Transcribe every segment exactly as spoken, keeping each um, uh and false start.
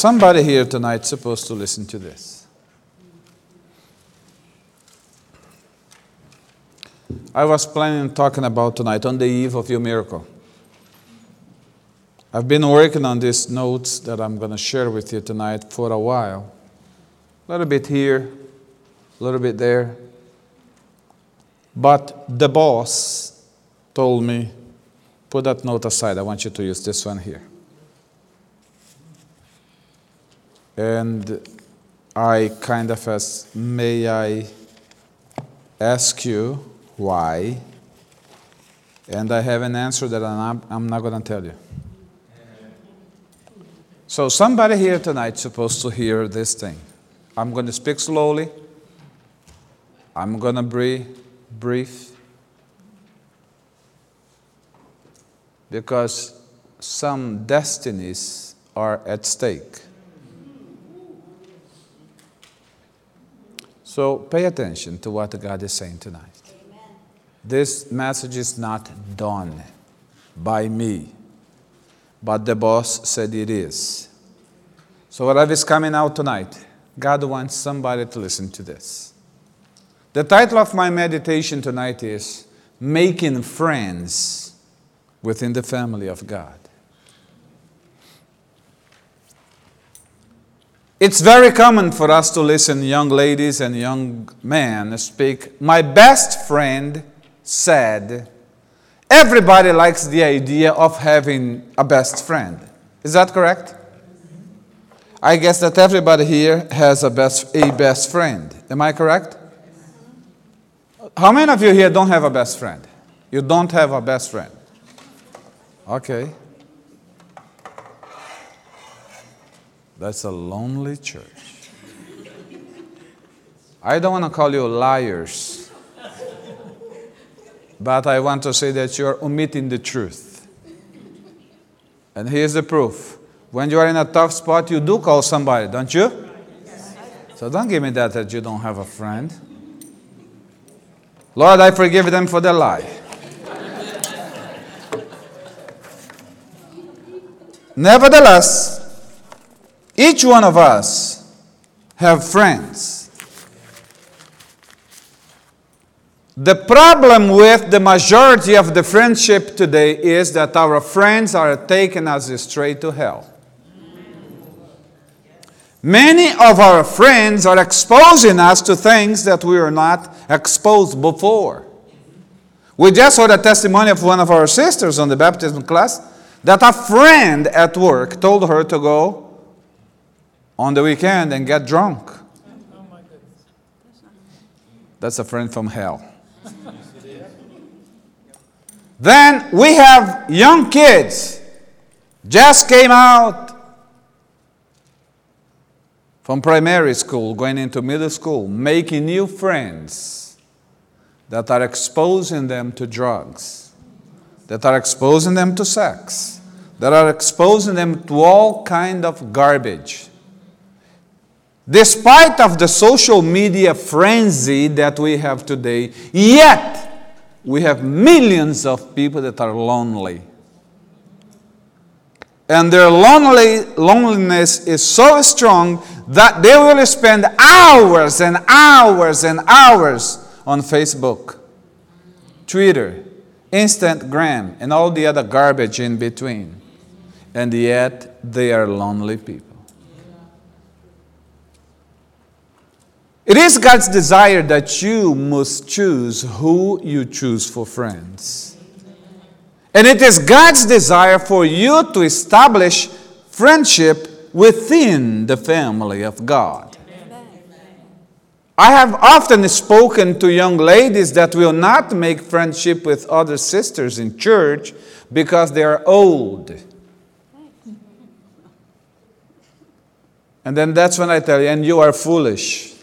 somebody here tonight is supposed to listen to this. I was planning on talking about tonight on the eve of your miracle. I've been working on these notes that I'm going to share with you tonight for a while. A little bit here, a little bit there. But the boss told me, put that note aside. I want you to use this one here. And I kind of asked, may I ask you why? And I have an answer that I'm, I'm not going to tell you. So somebody here tonight is supposed to hear this thing. I'm going to speak slowly. I'm going to be brief. Because some destinies are at stake. So pay attention to what God is saying tonight. Amen. This message is not done by me, but the boss said it is. So whatever is coming out tonight, God wants somebody to listen to this. The title of my meditation tonight is Making Friends Within the Family of God. It's very common for us to listen, young ladies and young men speak. My best friend said, everybody likes the idea of having a best friend. Is that correct? I guess that everybody here has a best, a best friend. Am I correct? How many of you here don't have a best friend? You don't have a best friend. Okay. That's a lonely church. I don't want to call you liars, but I want to say that you're omitting the truth. And here's the proof. When you are in a tough spot, you do call somebody, don't you? So don't give me that that you don't have a friend. Lord, I forgive them for their lie. Nevertheless, each one of us have friends. The problem with the majority of the friendship today is that our friends are taking us straight to hell. Many of our friends are exposing us to things that we were not exposed before. We just heard a testimony of one of our sisters on the baptism class that a friend at work told her to go on the weekend and get drunk. That's a friend from hell. Then we have young kids, just came out from primary school, going into middle school, making new friends that are exposing them to drugs, that are exposing them to sex, that are exposing them to all kind of garbage. Despite of the social media frenzy that we have today, yet we have millions of people that are lonely. And their lonely, loneliness is so strong that they will spend hours and hours and hours on Facebook, Twitter, Instagram, and all the other garbage in between. And yet they are lonely people. It is God's desire that you must choose who you choose for friends. And it is God's desire for you to establish friendship within the family of God. I have often spoken to young ladies that will not make friendship with other sisters in church because they are old. And then that's when I tell you, and you are foolish.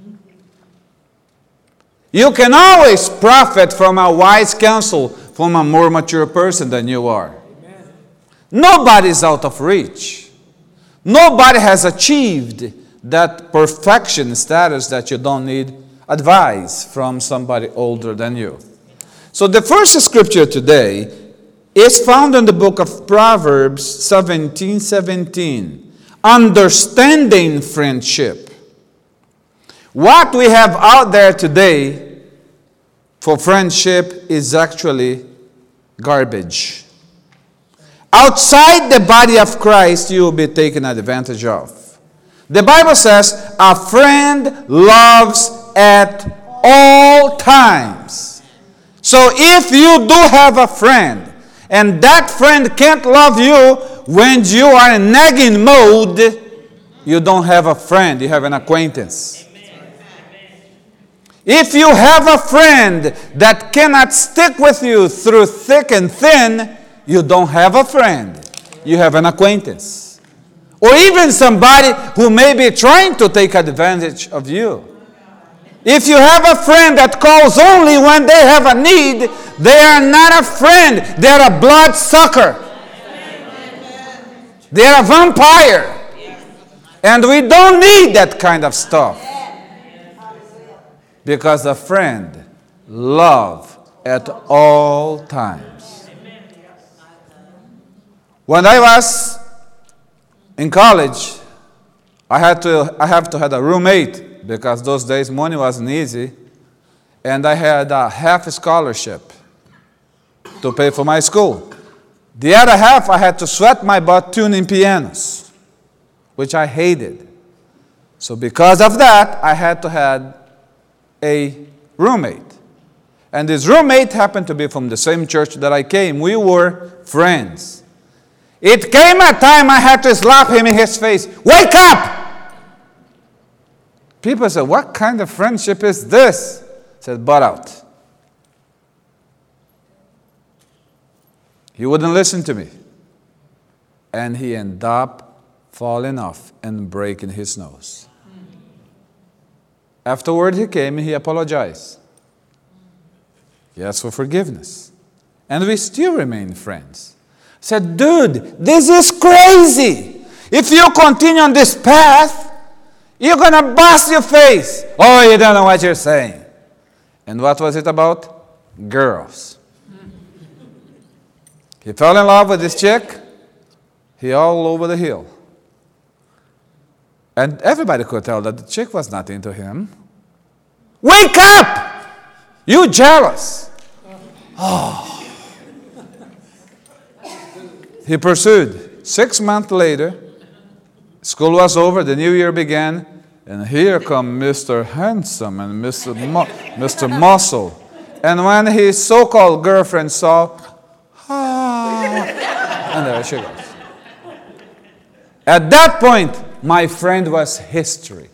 You can always profit from a wise counsel from a more mature person than you are. Amen. Nobody is out of reach. Nobody has achieved that perfection status that you don't need advice from somebody older than you. So the first scripture today is found in the book of Proverbs seventeen seventeen. understanding friendship. What we have out there today for friendship is actually garbage. Outside the body of Christ, you will be taken advantage of. The Bible says, a friend loves at all times. So if you do have a friend, and that friend can't love you when you are in nagging mode, you don't have a friend, you have an acquaintance. If you have a friend that cannot stick with you through thick and thin, you don't have a friend, you have an acquaintance. Or even somebody who may be trying to take advantage of you. If you have a friend that calls only when they have a need, they are not a friend. They are a blood sucker. They are a vampire. And we don't need that kind of stuff. Because a friend loves at all times. When I was in college, I had to I have to have a roommate because those days money wasn't easy, and I had a half scholarship to pay for my school. The other half I had to sweat my butt tuning pianos, which I hated. So because of that, I had to have a roommate. And this roommate happened to be from the same church that I came. We were friends. It came a time I had to slap him in his face. Wake up! People said, what kind of friendship is this? I said, butt out. He wouldn't listen to me. And he ended up falling off and breaking his nose. Afterward, he came and he apologized. He asked for forgiveness. And we still remain friends. Said, dude, this is crazy. If you continue on this path, you're going to bust your face. Oh, you don't know what you're saying. And what was it about? Girls. He fell in love with this chick. He all over the hill. And everybody could tell that the chick was not into him. Wake up! You jealous. Oh. He pursued. Six months later, school was over, the new year began, and here come Mister Handsome and Mister Mu- Mister Muscle. And when his so-called girlfriend saw, ah, and there she goes. At that point, my friend was history.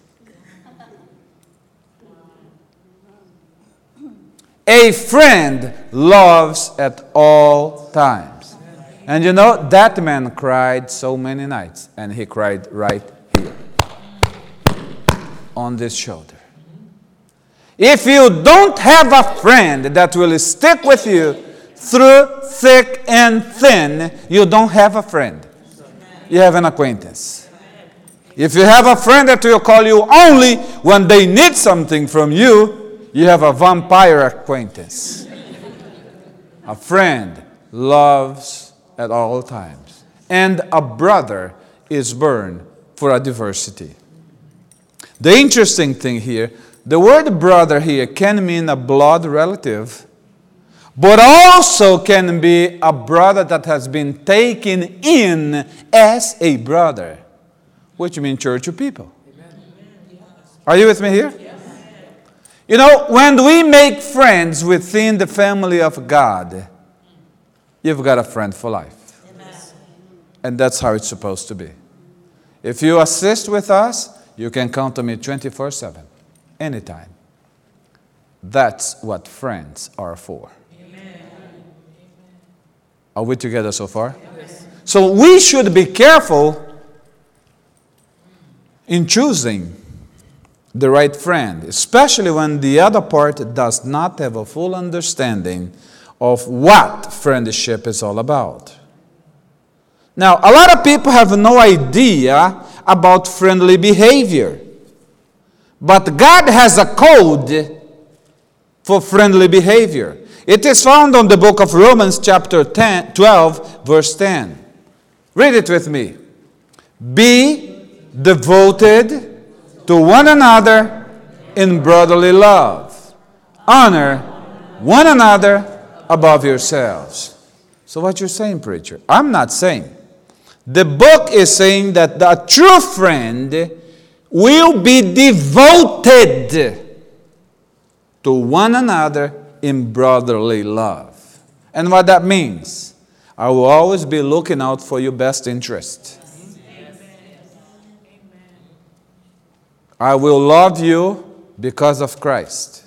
A friend loves at all times. And you know, that man cried so many nights, and he cried right here, on this shoulder. If you don't have a friend that will stick with you through thick and thin, you don't have a friend. You have an acquaintance. If you have a friend that will call you only when they need something from you, you have a vampire acquaintance. A friend loves at all times. And a brother is born for a diversity. The interesting thing here, the word brother here can mean a blood relative, but also can be a brother that has been taken in as a brother, which means church of people. Are you with me here? You know, when we make friends within the family of God, you've got a friend for life. Amen. And that's how it's supposed to be. If you assist with us, you can count on me twenty-four seven, anytime. That's what friends are for. Amen. Are we together so far? Yes. So we should be careful in choosing the right friend, especially when the other part does not have a full understanding of what friendship is all about. Now, a lot of people have no idea about friendly behavior. But God has a code for friendly behavior. It is found on the book of Romans chapter ten, twelve, verse ten. Read it with me. Be devoted to one another in brotherly love. Honor one another above yourselves. So what you're saying, preacher? I'm not saying. The book is saying that the true friend will be devoted to one another in brotherly love. And what that means, I will always be looking out for your best interest. I will love you because of Christ.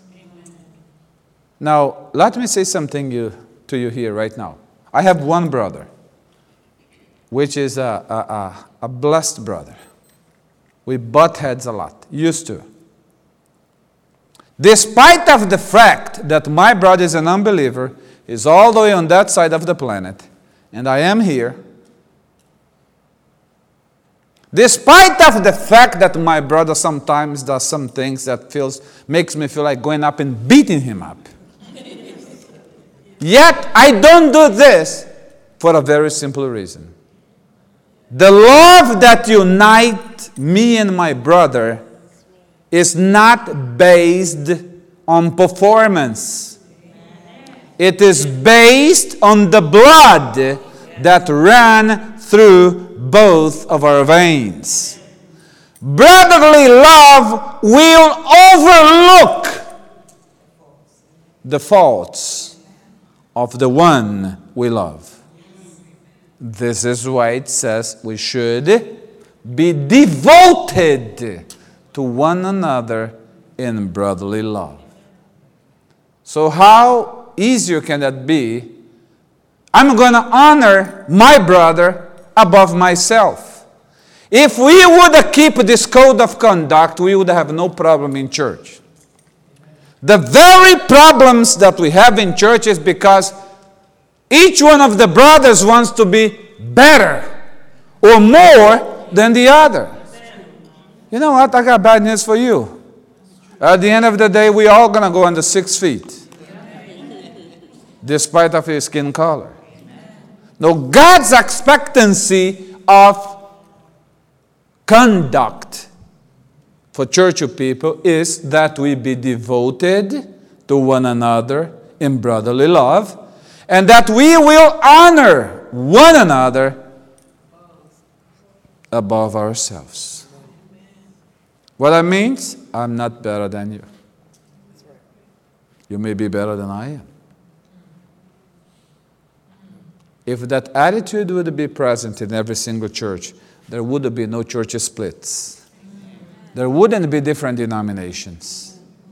Now, let me say something you, to you here right now. I have one brother, which is a, a, a, a blessed brother. We butt heads a lot, used to. Despite of the fact that my brother is an unbeliever, he's all the way on that side of the planet, and I am here. Despite of the fact that my brother sometimes does some things that feels makes me feel like going up and beating him up. Yet I don't do this for a very simple reason. The love that unites me and my brother is not based on performance. It is based on the blood that ran through both of our veins. Brotherly love will overlook the faults of the one we love. This is why it says we should be devoted to one another in brotherly love. So how easier can that be? I'm going to honor my brother above myself. If we would keep this code of conduct, we would have no problem in church. The very problems that we have in church is because each one of the brothers wants to be better or more than the other. You know what? I got bad news for you. At the end of the day, we're all going to go under six feet. Despite of his skin color. Now, God's expectancy of conduct for church people is that we be devoted to one another in brotherly love, and that we will honor one another above ourselves. What that means, I'm not better than you. You may be better than I am. If that attitude would be present in every single church, there would be no church splits. There wouldn't be different denominations.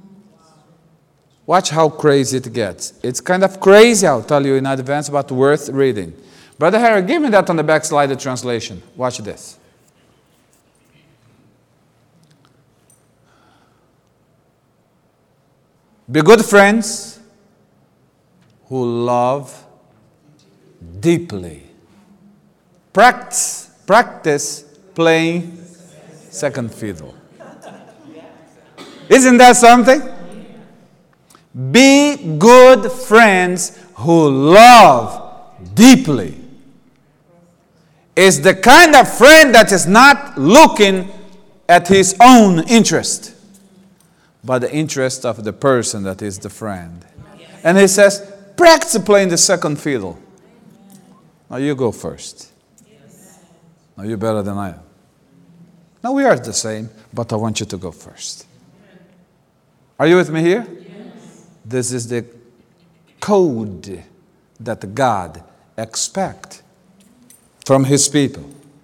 Watch how crazy it gets. It's kind of crazy, I'll tell you in advance, but worth reading. Brother Harry, give me that on the back slide, the translation. Watch this. Be good friends who love deeply. Practice, practice playing second fiddle. Isn't that something? Be good friends who love deeply. Is the kind of friend that is not looking at his own interest, but the interest of the person that is the friend. And he says, practice playing the second fiddle. Now you go first. Now you're better than I am. Now we are the same, but I want you to go first. Are you with me here? Yes. This is the code that God expects from His people.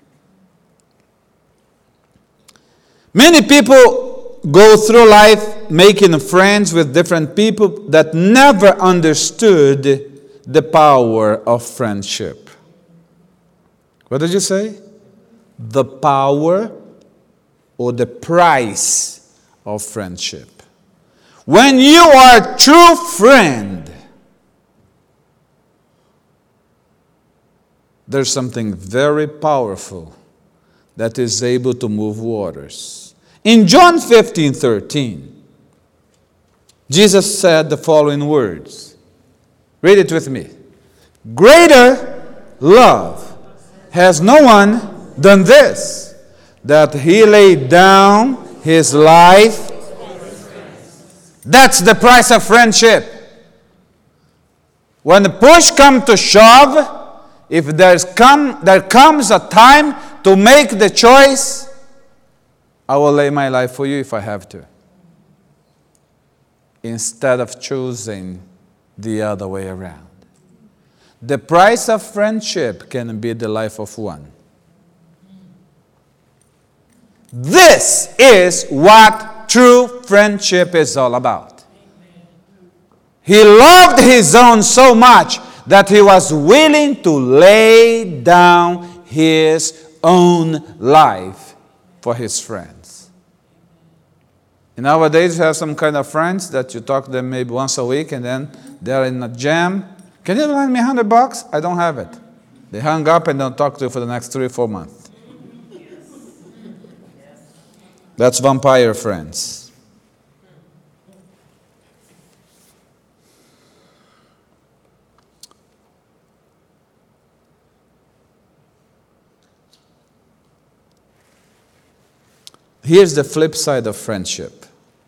Many people go through life making friends with different people that never understood the power of friendship. What did you say? The power or the price of friendship. When you are a true friend, there's something very powerful that is able to move waters. In John fifteen thirteen, Jesus said the following words. Read it with me. Greater love has no one than this, that he laid down his life. That's the price of friendship. When the push comes to shove, if there's come, there comes a time to make the choice, I will lay my life for you if I have to. Instead of choosing the other way around. The price of friendship can be the life of one. This is what true friendship is all about. He loved his own so much that he was willing to lay down his own life for his friends. And nowadays you have some kind of friends that you talk to them maybe once a week and then they're in a jam. Can you lend me a hundred bucks? I don't have it. They hung up and don't talk to you for the next three or four months. That's vampire friends. Here's the flip side of friendship.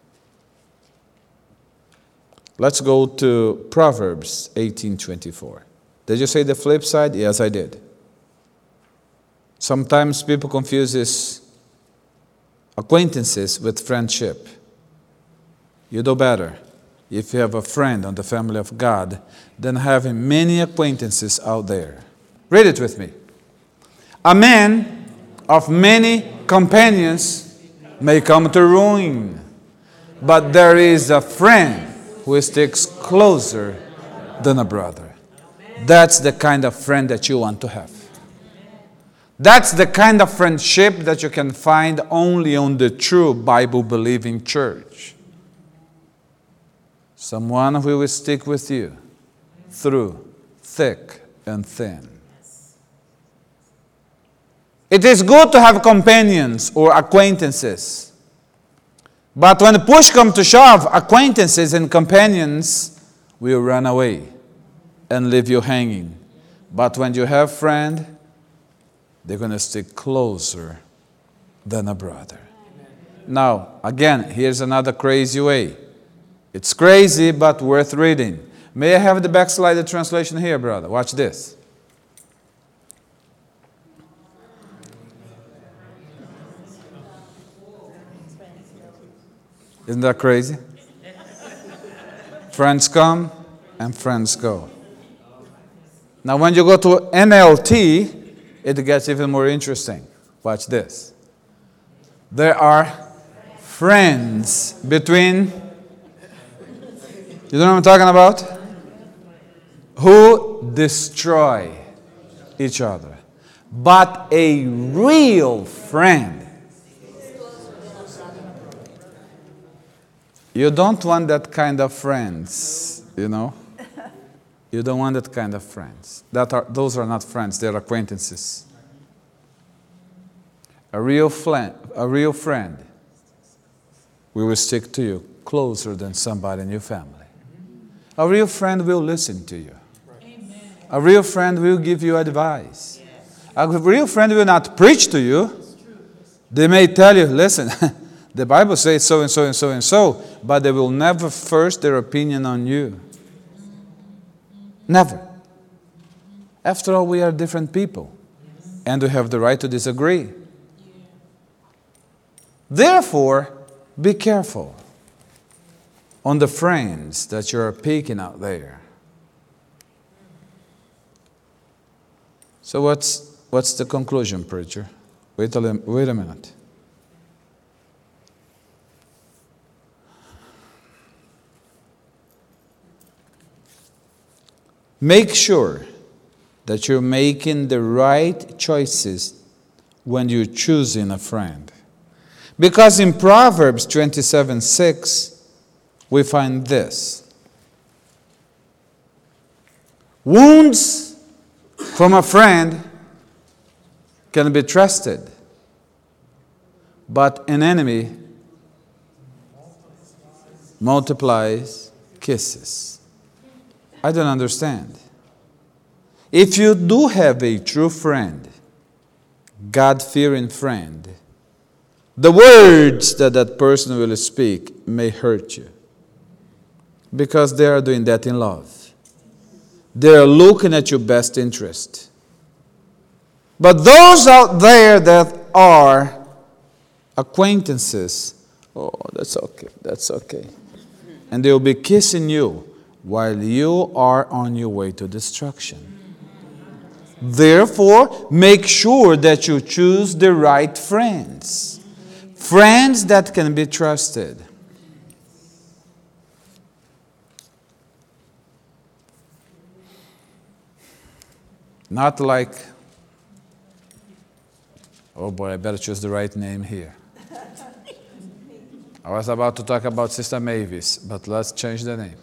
Let's go to Proverbs eighteen twenty-four. Did you say the flip side? Yes, I did. Sometimes people confuse this acquaintances with friendship. You do better if you have a friend on the family of God than having many acquaintances out there. Read it with me. A man of many companions may come to ruin, but there is a friend who sticks closer than a brother. That's the kind of friend that you want to have. That's the kind of friendship that you can find only on the true Bible-believing church. Someone who will stick with you through thick and thin. It is good to have companions or acquaintances. But when the push comes to shove, acquaintances and companions will run away and leave you hanging. But when you have friends, they're going to stick closer than a brother. Now, again, here's another crazy way. It's crazy, but worth reading. May I have the backslided translation here, brother? Watch this. Isn't that crazy? Friends come and friends go. Now, when you go to N L T, it gets even more interesting. Watch this. There are friends between, you know what I'm talking about? Who destroy each other. But a real friend. You don't want that kind of friends, you know? You don't want that kind of friends. That are, those are not friends, they're acquaintances. A real, friend, a real friend will stick to you closer than somebody in your family. A real friend will listen to you. A real friend will give you advice. A real friend will not preach to you. They may tell you, listen, the Bible says so and so and so and so, but they will never force their opinion on you. Never. After all, we are different people, and we have the right to disagree. Therefore, be careful on the friends that you are picking out there. So what's what's the conclusion, preacher? Wait a, wait a minute. Make sure that you're making the right choices when you're choosing a friend. Because in Proverbs twenty-seven six, we find this. Wounds from a friend can be trusted, but an enemy multiplies kisses. I don't understand. If you do have a true friend, God-fearing friend, the words that that person will speak may hurt you, because they are doing that in love. They are looking at your best interest. But those out there that are acquaintances, oh, that's okay, that's okay. And they will be kissing you while you are on your way to destruction. Therefore, make sure that you choose the right friends. Friends that can be trusted. Not like, oh boy, I better choose the right name here. I was about to talk about Sister Mavis, but let's change the name.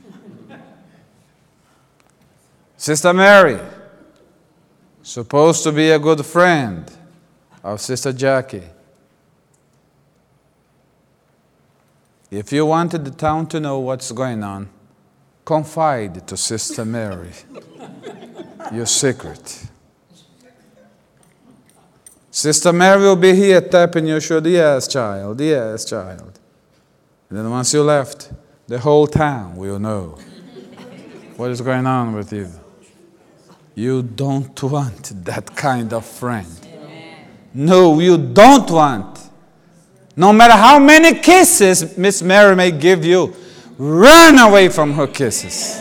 Sister Mary, supposed to be a good friend of Sister Jackie. If you wanted the town to know what's going on, confide to Sister Mary your secret. Sister Mary will be here tapping your shoulder. Yes, child. Yes, child. And then once you left, the whole town will know what is going on with you. You don't want that kind of friend. No, you don't want. No matter how many kisses Miss Mary may give you, run away from her kisses.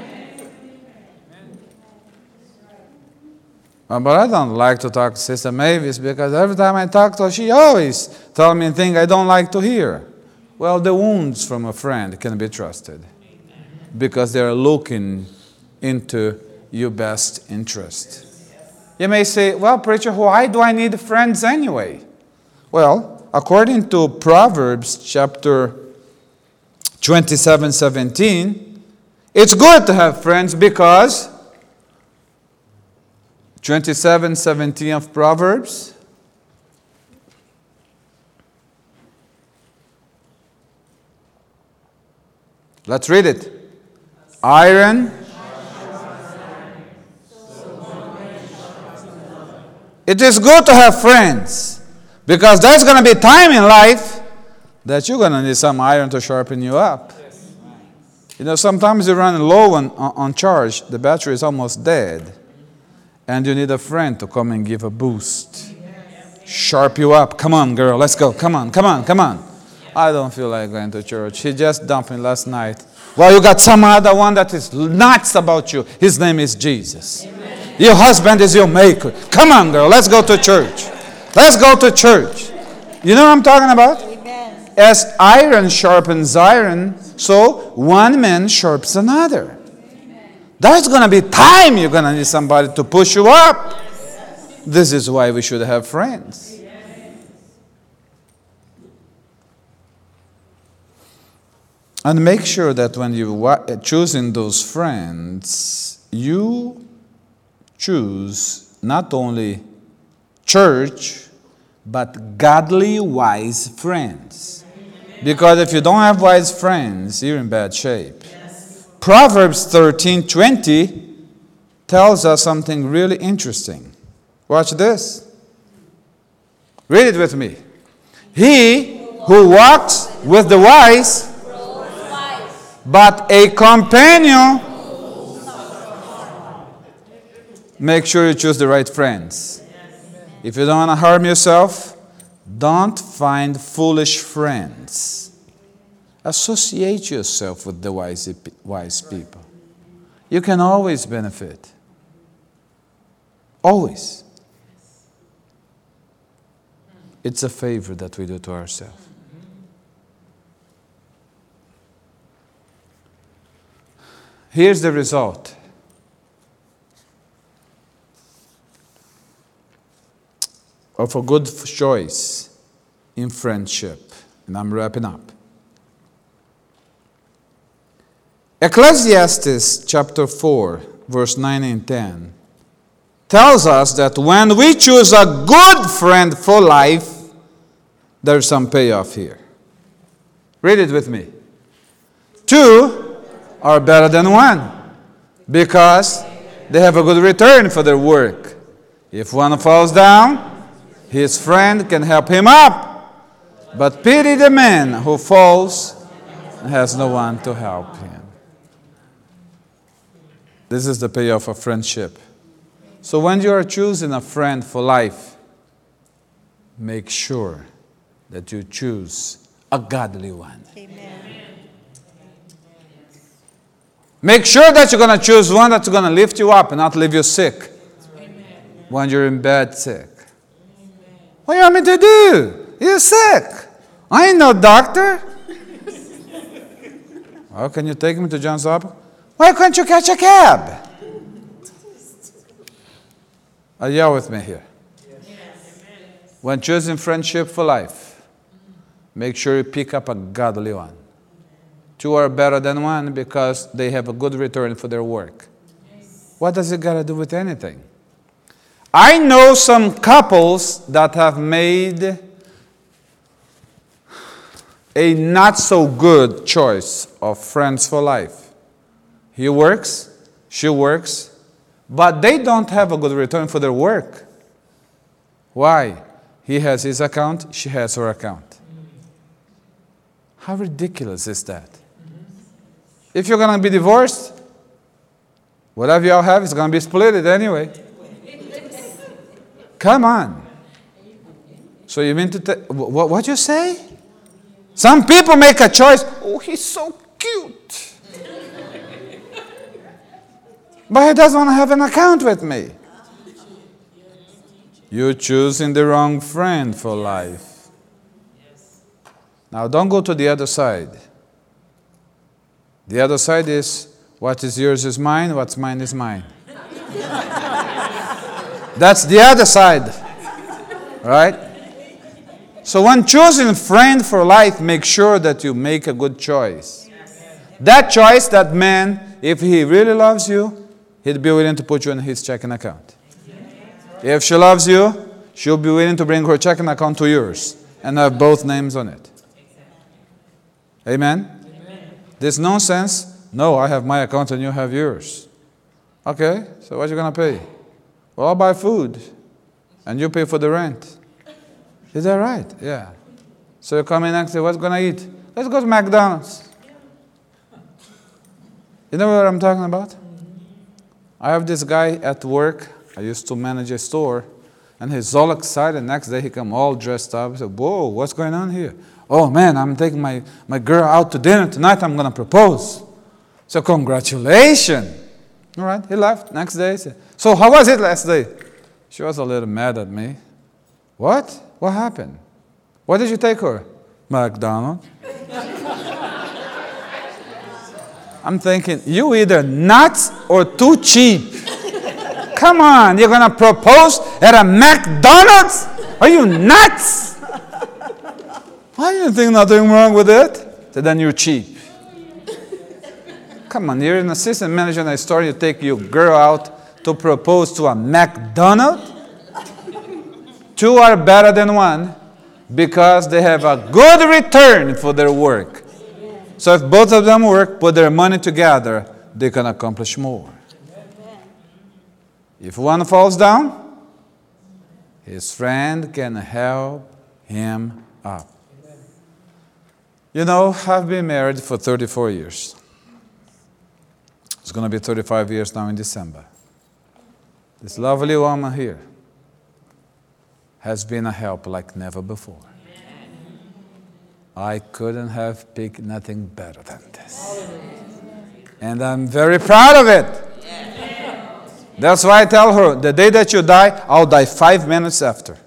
Uh, but I don't like to talk to Sister Mavis, because every time I talk to her, she always tells me things I don't like to hear. Well, the wounds from a friend can be trusted, because they are looking into your best interest. You may say, well, preacher, why do I need friends anyway? Well, according to Proverbs chapter twenty-seven seventeen, it's good to have friends because twenty-seven seventeen of Proverbs. Let's read it. Iron. It is good to have friends, because there's going to be time in life that you're going to need some iron to sharpen you up. You know, sometimes you're running low on, on charge, the battery is almost dead, and you need a friend to come and give a boost. Sharp you up. Come on, girl, let's go. Come on, come on, come on. I don't feel like going to church. He just dumped me last night. Well, you got some other one that is nuts about you. His name is Jesus. Amen. Your husband is your maker. Come on, girl, let's go to church. Let's go to church. You know what I'm talking about? Amen. As iron sharpens iron, so one man sharpens another. Amen. There's going to be time you're going to need somebody to push you up. This is why we should have friends. And make sure that when you're choosing those friends, you choose not only church, but godly, wise friends. Because if you don't have wise friends, you're in bad shape. Yes. Proverbs thirteen twenty tells us something really interesting. Watch this. Read it with me. He who walks with the wise, but a companion. Make sure you choose the right friends. If you don't want to harm yourself, don't find foolish friends. Associate yourself with the wise, wise people. You can always benefit. Always. It's a favor that we do to ourselves. Here's the result. Of a good choice in friendship. And I'm wrapping up. Ecclesiastes chapter four, verse nine and ten tells us that when we choose a good friend for life, there's some payoff here. Read it with me. Two are better than one, because they have a good return for their work. If one falls down, his friend can help him up. But pity the man who falls and has no one to help him. This is the payoff of friendship. So when you are choosing a friend for life, make sure that you choose a godly one. Amen. Make sure that you're going to choose one that's going to lift you up and not leave you sick. Amen. When you're in bed sick. Amen. What do you want me to do? You're sick. I ain't no doctor. Well, can you take me to Johns Hopkins? Why can't you catch a cab? Uh, yell with me here. Yes. When choosing friendship for life, make sure you pick up a godly one. Two are better than one because they have a good return for their work. Yes. What does it got to do with anything? I know some couples that have made a not so good choice of friends for life. He works, she works, but they don't have a good return for their work. Why? He has his account, she has her account. How ridiculous is that? If you're going to be divorced, whatever y'all have is going to be split anyway. Come on. So you mean to tell, what, what you say? Some people make a choice. Oh, he's so cute. But he doesn't want to have an account with me. You're choosing the wrong friend for life. Now, don't go to the other side. The other side is, what is yours is mine, what's mine is mine. That's the other side. Right? So when choosing a friend for life, make sure that you make a good choice. That choice, that man, if he really loves you, he'd be willing to put you in his checking account. If she loves you, she'll be willing to bring her checking account to yours and have both names on it. Amen? This nonsense, no, I have my account and you have yours. Okay, so what are you going to pay? Well, I'll buy food and you pay for the rent. Is that right? Yeah. So you come in and say, what's going to eat? Let's go to McDonald's. You know what I'm talking about? I have this guy at work. I used to manage a store. And he's all excited. Next day he come all dressed up. He said, whoa, what's going on here? Oh, man, I'm taking my, my girl out to dinner tonight. I'm going to propose. So congratulations. All right, he left. Next day he said, so how was it last day? She was a little mad at me. What? What happened? What did you take her? McDonald's. I'm thinking, you either nuts or too cheap. Come on, you're going to propose at a McDonald's? Are you nuts? I didn't think nothing wrong with it. So then you're cheap. Come on, you're an assistant manager in a store, you take your girl out to propose to a McDonald's? Two are better than one because they have a good return for their work. So if both of them work, put their money together, they can accomplish more. If one falls down, his friend can help him up. You know, I've been married for thirty-four years. It's going to be thirty-five years now in December. This lovely woman here has been a help like never before. I couldn't have picked nothing better than this. And I'm very proud of it. That's why I tell her, the day that you die, I'll die five minutes after.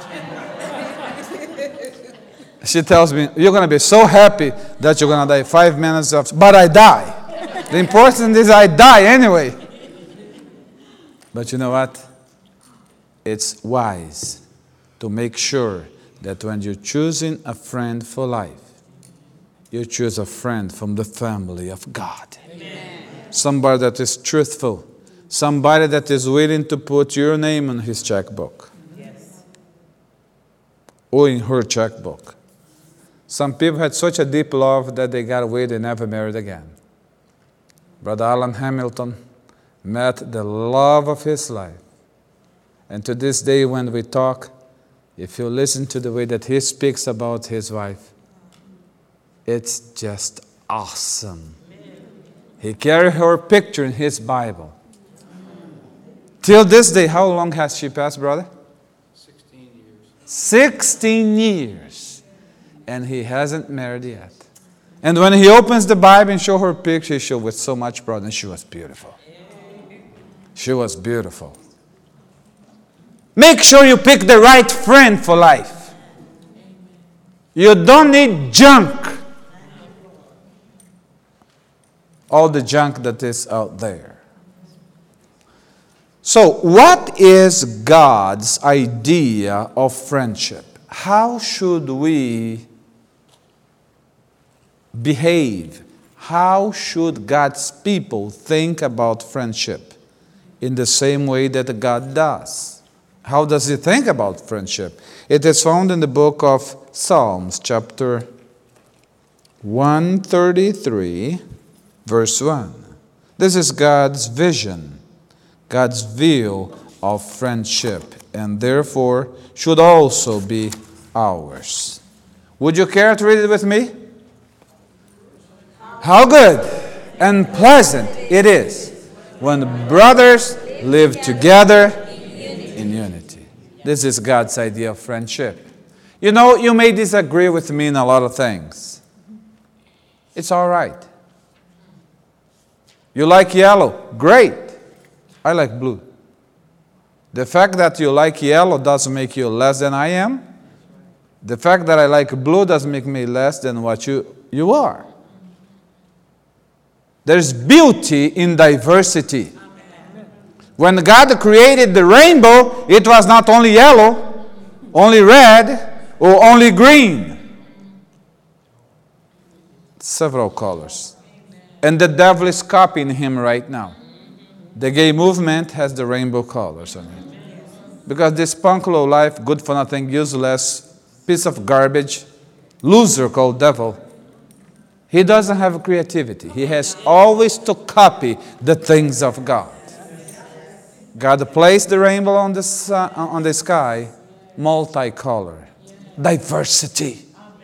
She tells me, you're going to be so happy that you're going to die five minutes after. But I die. The important is I die anyway. But you know what? It's wise to make sure that when you're choosing a friend for life, you choose a friend from the family of God. Amen. Somebody that is truthful. Somebody that is willing to put your name on his checkbook. Yes. Or in her checkbook. Some people had such a deep love that they got away, they never married again. Brother Alan Hamilton met the love of his life. And to this day when we talk, if you listen to the way that he speaks about his wife, it's just awesome. He carried her picture in his Bible. Till this day, how long has she passed, brother? Sixteen years. Sixteen years. And he hasn't married yet. And when he opens the Bible and show her picture, he showed with so much pride, and she was beautiful. She was beautiful. Make sure you pick the right friend for life. You don't need junk. All the junk that is out there. So, what is God's idea of friendship? How should we behave? How should God's people think about friendship? In the same way that God does. How does he think about friendship? It is found in the book of Psalms, chapter one thirty-three, verse one. This is God's vision, God's view of friendship, and therefore should also be ours. Would you care to read it with me? How good and pleasant it is when brothers live together in unity. This is God's idea of friendship. You know, you may disagree with me in a lot of things. It's all right. You like yellow? Great. I like blue. The fact that you like yellow doesn't make you less than I am. The fact that I like blue doesn't make me less than what you, you are. There's beauty in diversity. When God created the rainbow, it was not only yellow, only red, or only green. Several colors. And the devil is copying him right now. The gay movement has the rainbow colors on it. Because this punk low life, good for nothing, useless, piece of garbage, loser called devil, he doesn't have creativity. He has always to copy the things of God. God placed the rainbow on the, sun, on the sky, multicolor, diversity.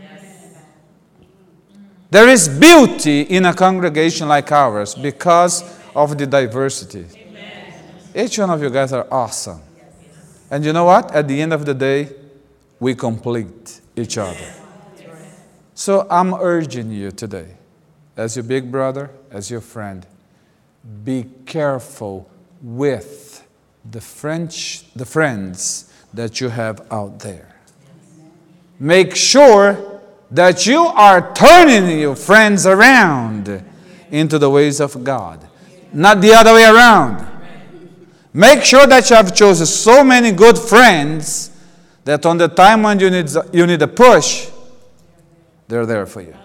There is beauty in a congregation like ours because of the diversity. Each one of you guys are awesome. And you know what? At the end of the day, we complete each other. So I'm urging you today, as your big brother, as your friend, be careful with the French, the friends that you have out there. Make sure that you are turning your friends around into the ways of God, not the other way around. Make sure that you have chosen so many good friends that on the time when you need, you need a push, they're there for you.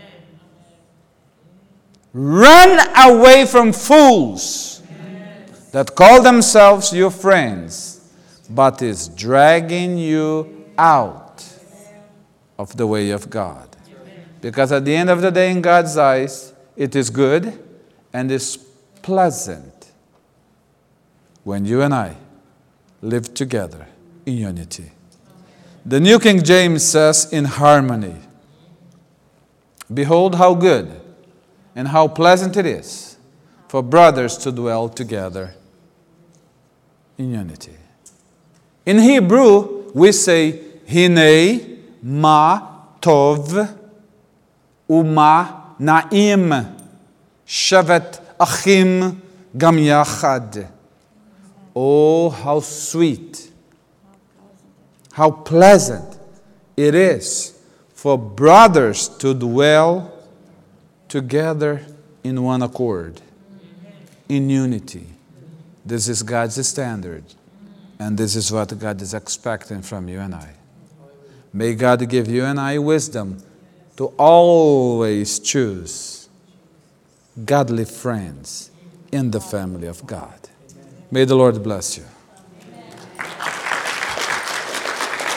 Run away from fools that call themselves your friends, but is dragging you out of the way of God. Because at the end of the day, in God's eyes, it is good and is pleasant when you and I live together in unity. The New King James says, in harmony. Behold how good and how pleasant it is for brothers to dwell together in unity. In Hebrew, we say, Hinei ma tov uma naim shevet achim gam yachad. Oh, how sweet, how pleasant it is for brothers to dwell together in one accord, in unity. This is God's standard, and this is what God is expecting from you and I. May God give you and I wisdom to always choose godly friends in the family of God. May the Lord bless you.